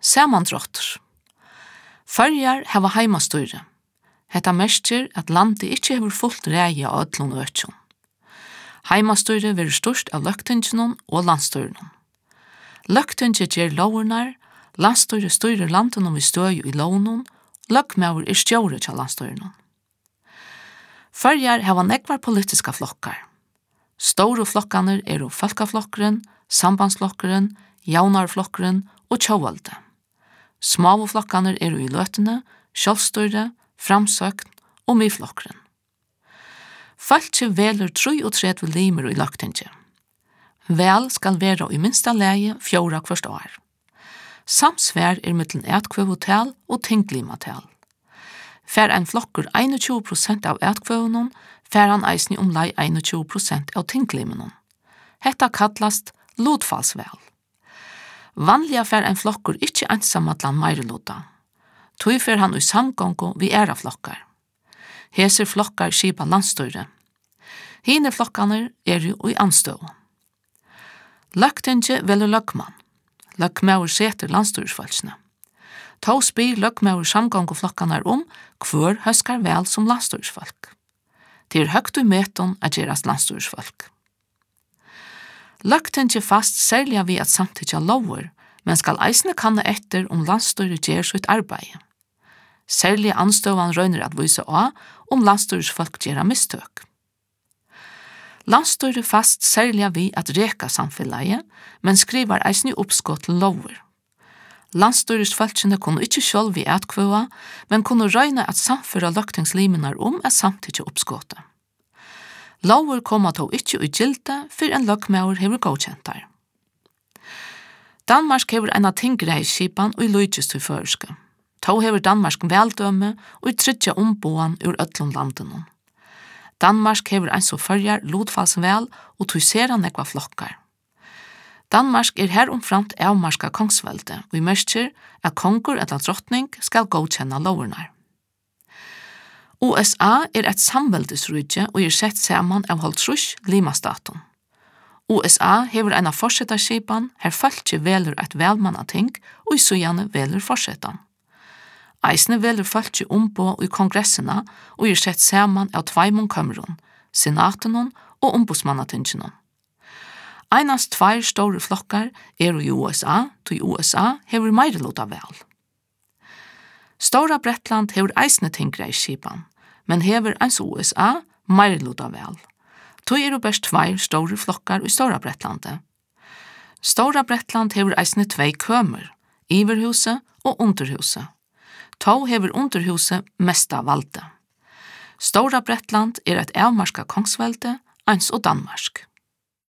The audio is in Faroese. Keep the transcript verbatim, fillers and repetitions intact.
Samandrottur. Førjar hava heimastyre. Hetta merkir at landet ikkje hevur fullt rægi av øllum økjum. Heimastyre verður størst av løgtinginum og landstyrunum. Løgtingi ger lovornar, landstyre styrir landunum i støy i lovnum, løgmaur er stjóri til landstyrunum. Førjar hava nekvar politiska flokkar. Stóru flokkaner eru Fólkaflokkurin, Sambandsflokkurin, Javnarflokkurin og Tjóvaldi. Smáu flokkaner eru i løtene, Sjálvstýri, Framsøgn og Miðflokkurin. Fólki velur trýogtretivu limir i løgtingi. Vel skal vera i minsta legi fjóra kvørt år. Samsvær er mittlen atkvøvutal og tinglimatal. Fær ein flokkur einogtjúgu prosent av atkvøvunum, fær han eisni umlai einogtjúgu prosent av tinglimunum. Hetta kallast lutfallsvel. Vanliga fær ein flokkur ikkje einsamallan meiriluta. Tui fer han i samgongu vi era flokkar. Hesir flokkar skipa landstýri. Hine flokkaner er jo i anstøv. Løgtingi velur løgmann. Løgmaur setur landstýrisfólksna. Tó spyr løgmaur samgongu flokkanar om hvor høskar vel som landstýrisfólk. Det er høgt i meton at gerast landstýrisfólk. Løgtingi fast særlig vi at samtidig lover, men skal eisne kanna etter om landstýri ger sitt arbeid. Særlig anstøvan røyner at vise av om landstýrisfólk gera mistøk. Landstýri fast særlig vi at reka samfellet, men skriver eisne oppskott til lover. Landstýrisfólkene kunne ikkje sjálv vi atkvøa, men kunne røyne at samføra løgtingslimenar om at samtidig oppskottet. Lover koma tå ikkje i gilde for en løgmaur hever godkjentar. Danmark hever ena tingreiskipan og i lydgjist til førske. Tå hever Danmark veldømme og i tridja omboan ur öllum landinum. Danmark hever ein så førjar lodfallsvel og tøysera nekva flokkar. Danmark er her omframt avmarska kongsvelde, og i merker at kongur eller drottning skal godkjenna lovernar. U S A er et samveldesrydje og er sett saman av halvtrúss limastatum. U S A hever eina forsetarskipan her fölkje velur et velmannating og i sujane velur forsetan. Eisne velur fölkje ombo i kongressina og er sett saman av tveimon kømrun, senatenun og ombudsmannatinginun. Einast tveir store flokkar er i U S A, til U S A hever meireluta vel. Stora Bretland hever eisne tingreiskipan, men hever eins U S A meireluta vel. Tøy er best tveir store flokkar i Stora Bretlandet. Stora Bretland hever eisne tvei kømer, Iverhuset og Underhuset. Tå hever Underhuset mesta valde. Stora Bretland er et avmarska kongsvelde, eins og Danmark.